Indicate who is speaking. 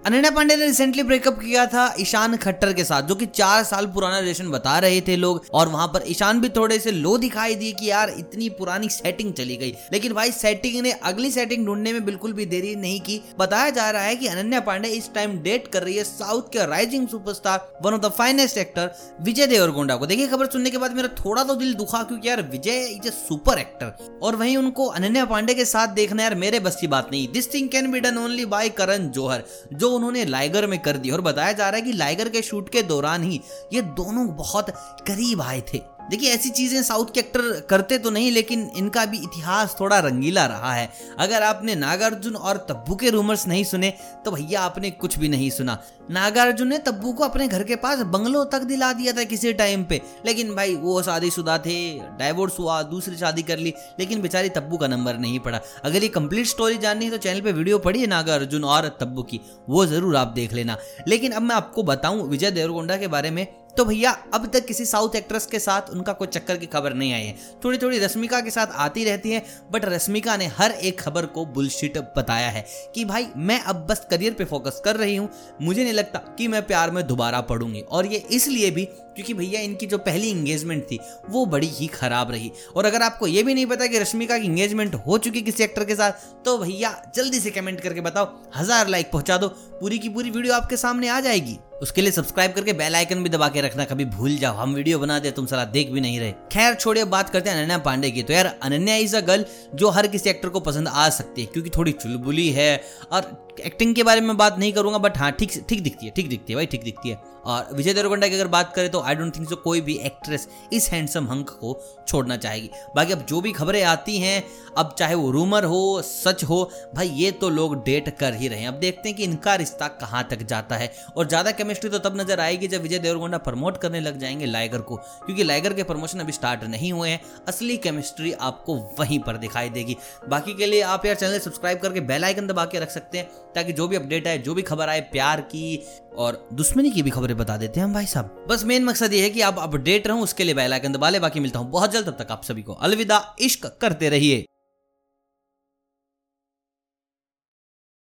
Speaker 1: अनन्या पांडे ने recently breakup किया था ईशान खट्टर के साथ, जो कि 4 साल पुराना रिलेशन बता रहे थे लोग। और वहां पर ईशान भी थोड़े से लो दिखाई दिए कि यार इतनी पुरानी सेटिंग चली गई। लेकिन भाई सेटिंग ने अगली सेटिंग ढूंढने में बिल्कुल भी देरी नहीं की। बताया जा रहा है कि अनन्या पांडे इस टाइम डेट कर रही है साउथ के rising superstar, one of the finest actor Vijay Deverakonda को। देखिए खबर सुनने के बाद मेरा थोड़ा तो दिल दुखा, क्योंकि यार Vijay is a super actor और वहीं उनको अनन्या पांडे के साथ देखना यार मेरे बस की बात नहीं। This thing can be done only by Karan Johar, जो उन्होंने लाइगर में कर दी। और बताया जा रहा है कि लाइगर के शूट के दौरान ही ये दोनों बहुत करीब आए थे। देखिए ऐसी चीजें साउथ के एक्टर करते तो नहीं, लेकिन इनका भी इतिहास थोड़ा रंगीला रहा है। अगर आपने नागार्जुन और तब्बू के रूमर्स नहीं सुने तो भैया आपने कुछ भी नहीं सुना। नागार्जुन ने तब्बू को अपने घर के पास बंगलो तक दिला दिया था किसी टाइम पे, लेकिन भाई वो शादीशुदा थे, डाइवोर्स हुआ, दूसरी शादी कर ली, लेकिन बेचारी तब्बू का नंबर नहीं पड़ा। अगर ये कंप्लीट स्टोरी जाननी है तो चैनल पे वीडियो पड़ी है नागार्जुन और तब्बू की, वो जरूर आप देख लेना। लेकिन अब मैं आपको बताऊं विजय देवरकोंडा के बारे में, तो भैया अब तक किसी साउथ एक्ट्रेस के साथ उनका कोई चक्कर की खबर नहीं आई है। थोड़ी थोड़ी रश्मिका के साथ आती रहती है, बट रश्मिका ने हर एक खबर को बुलशिट बताया है कि भाई मैं अब बस करियर पे फोकस कर रही हूँ, मुझे नहीं लगता कि मैं प्यार में दोबारा पड़ूंगी। और ये इसलिए भी क्योंकि भैया इनकी जो पहली एंगेजमेंट थी वो बड़ी ही खराब रही। और अगर आपको ये भी नहीं पता कि रश्मिका की एंगेजमेंट हो चुकी किसी एक्टर के साथ, तो भैया जल्दी से कमेंट करके बताओ, 1000 लाइक पहुंचा दो, पूरी की पूरी वीडियो आपके सामने आ जाएगी। उसके लिए सब्सक्राइब करके बेल आइकन भी दबा के रखना, कभी भूल जाओ हम वीडियो बना दे तुम साला देख भी नहीं रहे। खैर छोड़िए, बात करते हैं अनन्या पांडे की। तो यार अनन्या इज अ गर्ल जो हर किसी एक्टर को पसंद आ सकती है, क्योंकि थोड़ी चुलबुली है। और एक्टिंग के बारे में बात नहीं करूंगा, बट हाँ ठीक दिखती है भाई, ठीक दिखती है। और विजय देवरकोंडा की अगर बात करें तो आई डोंट थिंक सो कोई भी एक्ट्रेस इस हैंडसम हंक को छोड़ना चाहेगी। बाकी अब जो भी खबरें आती हैं, अब चाहे वो रूमर हो सच हो, भाई ये तो लोग डेट कर ही रहे हैं। अब देखते हैं कि इनका रिश्ता कहां तक जाता है। और ज्यादा केमिस्ट्री तो तब नजर आएगी जब विजय देवरकोंडा प्रमोट करने लग जाएंगे लाइगर को, क्योंकि लाइगर के प्रमोशन अभी स्टार्ट नहीं हुए हैं। असली केमिस्ट्री आपको वहीं पर दिखाई देगी। बाकी के लिए आप यार चैनल सब्सक्राइब करके बेल आइकन दबा के रख सकते हैं, ताकि जो भी अपडेट आए, जो भी खबर आए, प्यार की और दुश्मनी की भी खबरें बता देते हैं हम भाई साहब। बस मेन मकसद ये है कि आप अपडेट रहो, उसके लिए बेल आइकन दबा ले। बाकी मिलता हूं बहुत जल्द, तब तक आप सभी को अलविदा, इश्क करते रहिए।